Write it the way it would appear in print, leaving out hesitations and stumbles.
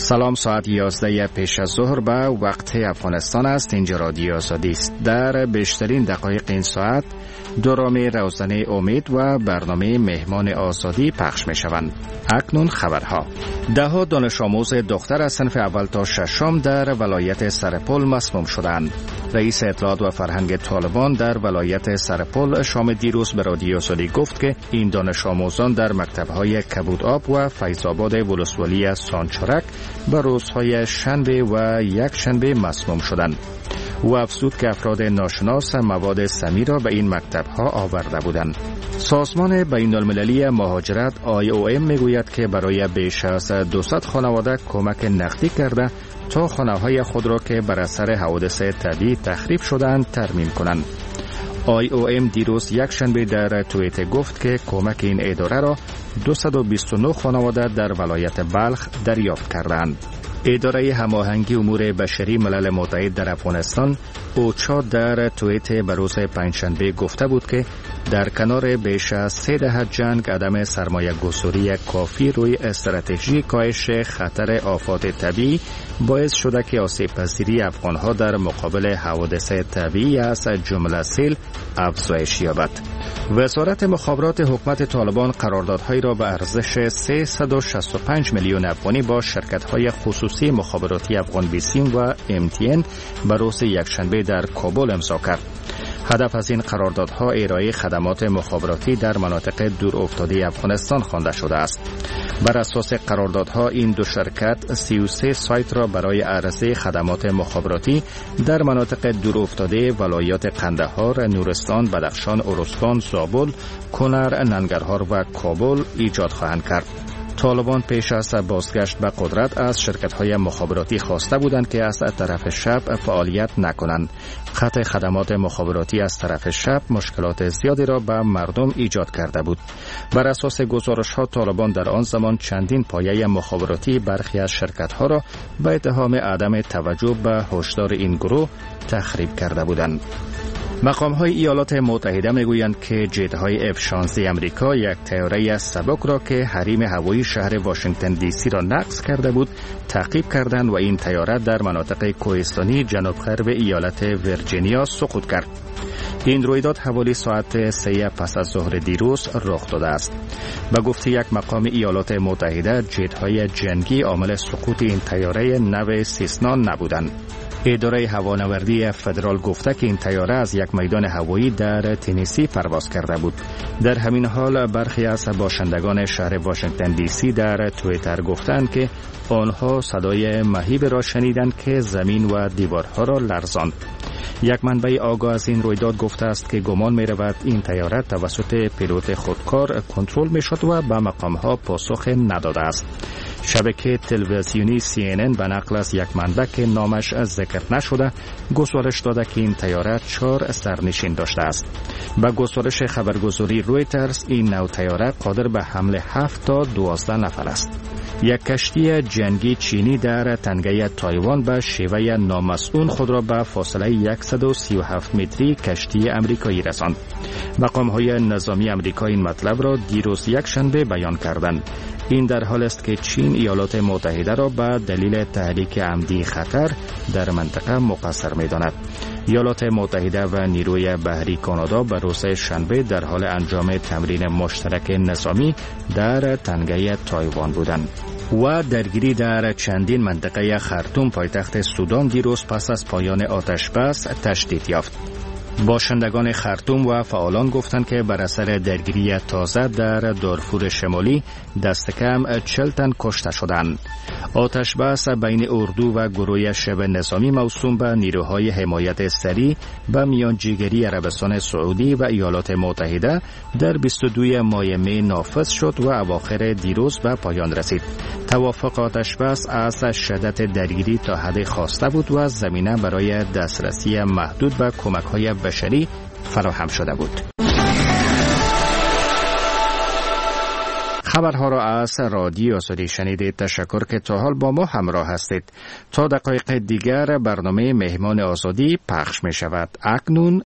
سلام، ساعت 11 پیش از ظهر به وقت افغانستان است. اینجا رادیو آزادی است. در بیشترین دقایق این ساعت دوران روزنه امید و برنامه مهمان آزادی پخش می شوند. اکنون خبرها. دهها دانش آموز دختر از صنف اول تا ششم در ولایت سرپل مسموم شدند. رئیس اطلاعات و فرهنگ طالبان در ولایت سرپل شام دیروز به رادیو آزادی گفت که این دانش آموزان در مکتب‌های کبودآب و فیض‌آباد ولسوالی سانچارک به روزهای شنبه و یک شنبه مسموم شدند. او افزود که افراد ناشناس مواد سمی را به این مکتب‌ها آورده بودند. سازمان بین‌المللی مهاجرت IOM میگوید که برای بیش از 200 خانواده کمک نقدی کرده تا خانه‌های خود را که بر اثر حوادث طبیعی تخریب شدند ترمیم کنند. IOM دیروز یک شنبه در توییتر گفت که کمک این اداره را 229 خانواده در ولایت بلخ دریافت کردند. اداره هماهنگی امور بشری ملل متحد در افغانستان اوچا در توییتر به روز پنجشنبه گفته بود که در کنار بیش از 3 دهه جنگ عدم سرمایه گذاری کافی روی استراتژی کاهش خطر آفات طبیعی باعث شده که آسیب پذیری افغانها در مقابل حوادث طبیعی از جمله سیل افزایش یابد. وزارت مخابرات حکومت طالبان قراردادهایی را به ارزش 365 میلیون افغانی با شرکت‌های خصوصی مخابراتی افغان بیسیم و MTN به روز یکشنبه در کابل امضا کرد. هدف از این قراردادها ارائه خدمات مخابراتی در مناطق دور افتاده افغانستان خوانده شده است. بر اساس قراردادها این دو شرکت 33 سایت را برای عرضه خدمات مخابراتی در مناطق دور افتاده ولایات قندهار، نورستان، بدخشان، ارزگان، زابل، کنر، ننگرهار و کابل ایجاد خواهند کرد. طالبان پیش از بازگشت به قدرت از شرکت‌های مخابراتی خواسته بودند که از طرف شب فعالیت نکنند. قطع خدمات مخابراتی از طرف شب مشکلات زیادی را به مردم ایجاد کرده بود. بر اساس گزارش‌ها طالبان در آن زمان چندین پایه مخابراتی برخی از شرکت‌ها را به اتهام عدم توجه به هشدار این گروه تخریب کرده بودند. مقام‌های ایالات متحده میگویند که جت‌های F-16 امریکا یک طیاره سبک را که حریم هوایی شهر واشنگتن دی سی را نقض کرده بود تعقیب کردند و این طیاره در مناطق کوهستانی جنوب غرب ایالت ویرجینیا سقوط کرد. این رویداد حوالی ساعت 3 پس از ظهر دیروز رخ داده است. به گفته یک مقام ایالات متحده جت‌های جنگی عامل سقوط این طیاره نو سیسنا نبودند. اداره هوانوردی فدرال گفته که این طیاره از یک میدان هوایی در تنیسی پرواز کرده بود. در همین حال برخی از باشندگان شهر واشنگتن دی سی در توییتر گفتند که آنها صدای مهیب را شنیدند که زمین و دیوارها را لرزاند. یک منبع آگاه از این رویداد گفته است که گمان می رود این طیاره توسط پیلوت خودکار کنترل می شد و به مقامها پاسخ نداده است. شبکه تلویزیونی CNN به نقل از یک منبع که نامش ذکر نشده گزارش داده که این طیاره 4 سرنشین داشته است. با گزارش خبرگزاری رویترز این نوع طیاره قادر به حمل 7 تا 12 نفر است. یک کشتی جنگی چینی در تنگه تایوان به شیوه نامسئول خود را به فاصله 137 متری کشتی امریکایی رساند. مقام‌های نظامی امریکا این مطلب را دیروز یک شنبه بیان کردند. این در حال است که چین ایالات متحده را به دلیل تحریک عمدی خطر در منطقه مقصر می‌داند. ایالات متحده و نیروی بحری کانادا به روز شنبه در حال انجام تمرین مشترک نظامی در تنگه تایوان بودند. و درگیری در چندین منطقه خرطوم پایتخت سودان دیروز پس از پایان آتش بس تشدید یافت. باشندگان خرطوم و فعالان گفتند که بر اثر درگیری تازه در دارفور شمالی دست کم 40 تن کشته شدند. آتش بس بین اردو و گروه شبه نظامی موسوم به نیروهای حمایت سریع به میانجیگری عربستان سعودی و ایالات متحده در 22 ماه می نافذ شد و اواخر دیروز به پایان رسید. توافق آتش بس از شدت درگیری تا حد خواسته بود و زمینه برای دسترسی محدود به کمک‌های بشری فراهم شده بود. خبرها را از رادیو آزادی شنیدید. تشکر که تا حال با ما همراه هستید. تا دقایق دیگر برنامه مهمان آزادی پخش می شود. اکنون